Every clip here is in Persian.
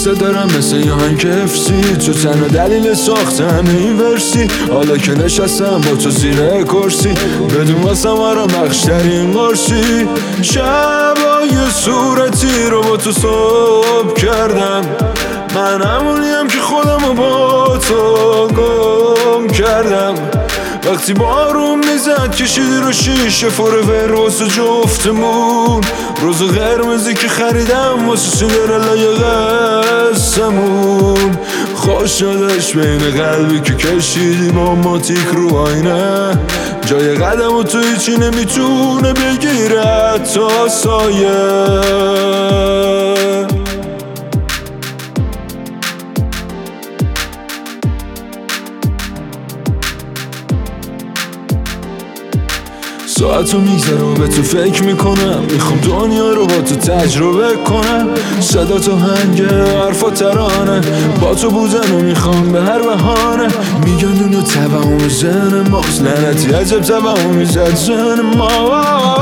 دوست دارم مثل یه هنگ افسی، تو تنها دلیل ساختن این ورسی. حالا که نشستم با تو زیر کرسی، بدون واسم آرام بخشترین قرصی. شبای صورتی رو با تو صبح کردم، من همونیم که خودمو با تو گم کردم. وقتی بارون میزد کشیدی رو شیشه فورور واسه جفتمون، روز قرمزی که خریدم واسه سیندرلای قصمون. خوش شدش بین قلبی که کشیدی با ماتیک رو آینه، جای قدم و تو هیچی نمیتونه بگیره تا سایه. ساعتو میگذره و به تو فکر میکنم، میخوام دنیا رو با تو تجربه کنم. صدا تو هنگه حرفا ترانه، با تو بودن و میخوام به هر بهانه. میگن دونو تبعهم زن ماست، لعنتی عجب تبعهم میزد زن ما.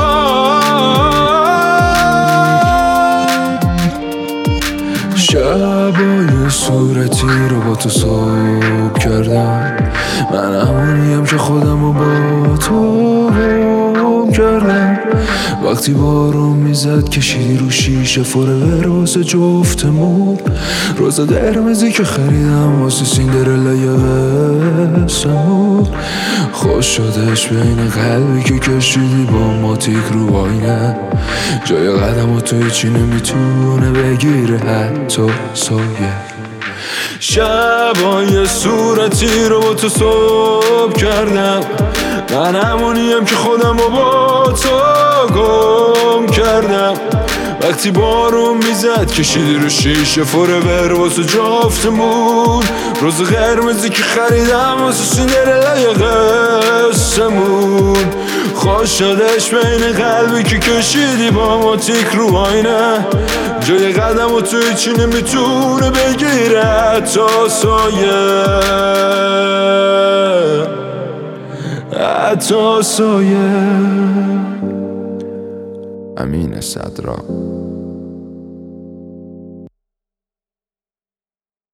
شبای صورتی رو با تو صبح کردم، من همونیم که خودمو با تو گم کردم. وقتی بارون میزد کشیدی رو شیشه فورور واسه جفتمون، روز قرمزی که خریدم واسه سیندرلای قصمون. خوش شدش بین قلبی که کشیدی با ماتیک رو آینه، جای قدم و تو هیچی نمیتونه بگیره حتی سایه. شبای صورتی رو با تو صبح کردم، من همونیم که خودم رو با تو گم کردم. وقتی بارون میزد کشیدی رو شیشه فورور واسه جفتمون، روز قرمزی که خریدم واسه سیندرلای قصمون. خوش شدش بین قلبی که کشیدی با ماتیک رو آینه، جای قدم و تو هیچی نمیتونه بگیره تا سایه، حتی سایه. امین صدرا.